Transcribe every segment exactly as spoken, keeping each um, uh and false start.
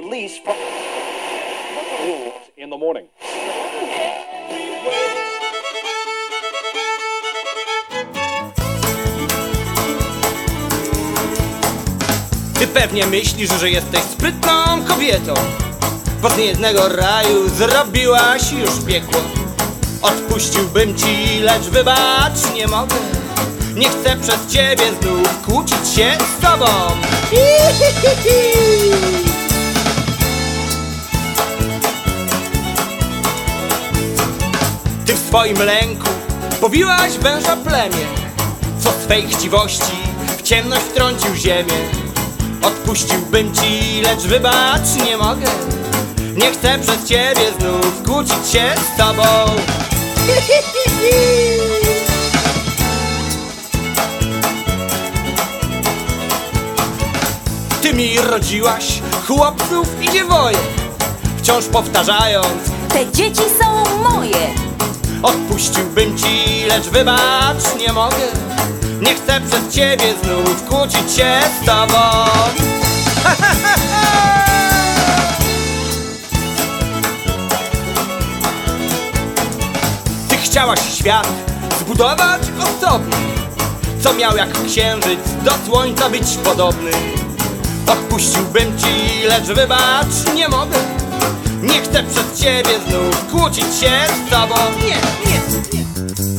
release from in the morning. Ty pewnie myślisz, że jesteś sprytną kobietą, bo z niejednego raju zrobiłaś już piekło. Odpuściłbym ci, lecz wybacz, nie mogę. Nie chcę przez ciebie znów kłócić się z tobą. Ty w swoim lęku pobiłaś węża plemię, co swej chciwości w ciemność wtrącił ziemię. Odpuściłbym ci, lecz wybacz, nie mogę. Nie chcę przez ciebie znów kłócić się z tobą. Ty mi rodziłaś chłopców i dziewoje, wciąż powtarzając: te dzieci są moje. Odpuściłbym ci, lecz wybacz, nie mogę. Nie chcę przez ciebie znów kłócić się z tobą. Ty chciałaś świat zbudować osobny, co miał jak księżyc do słońca być podobny. Odpuściłbym ci, lecz wybacz, nie mogę. Nie chcę przez ciebie znów kłócić się z tobą. Nie, nie, nie.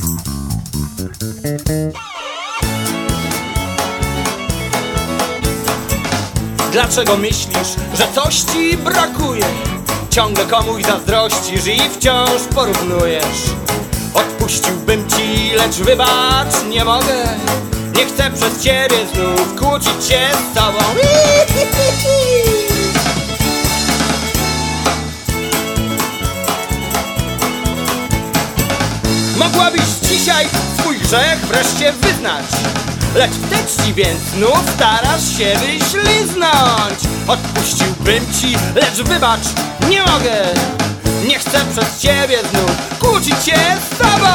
Dlaczego myślisz, że coś ci brakuje? Ciągle komuś zazdrościsz i wciąż porównujesz. Odpuściłbym ci, lecz wybacz, nie mogę. Nie chcę przez ciebie znów kłócić się z tobą. Mogłabyś dzisiaj swój grzech wreszcie wyznać, lecz wstecz ci, więc znów starasz się wyśliznąć. Odpuściłbym ci, lecz wybacz, nie mogę. Nie chcę przez ciebie znów kłócić się z tobą.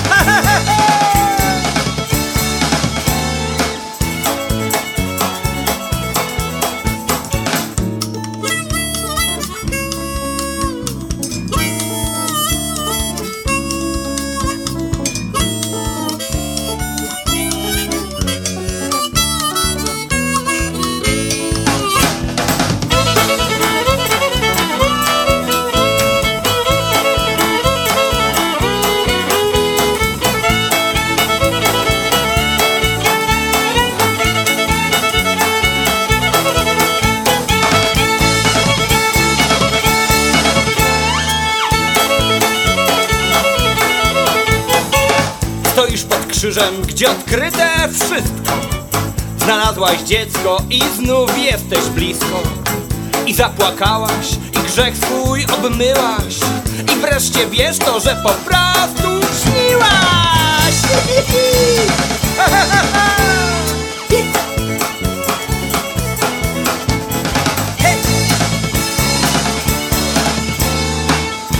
Stoisz pod krzyżem, gdzie odkryte wszystko. Znalazłaś dziecko i znów jesteś blisko. I zapłakałaś, i grzech swój obmyłaś. I wreszcie wiesz to, że po prostu śniłaś.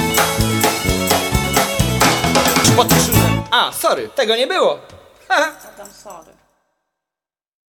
Pod krzyżem. A, sorry, tego nie było.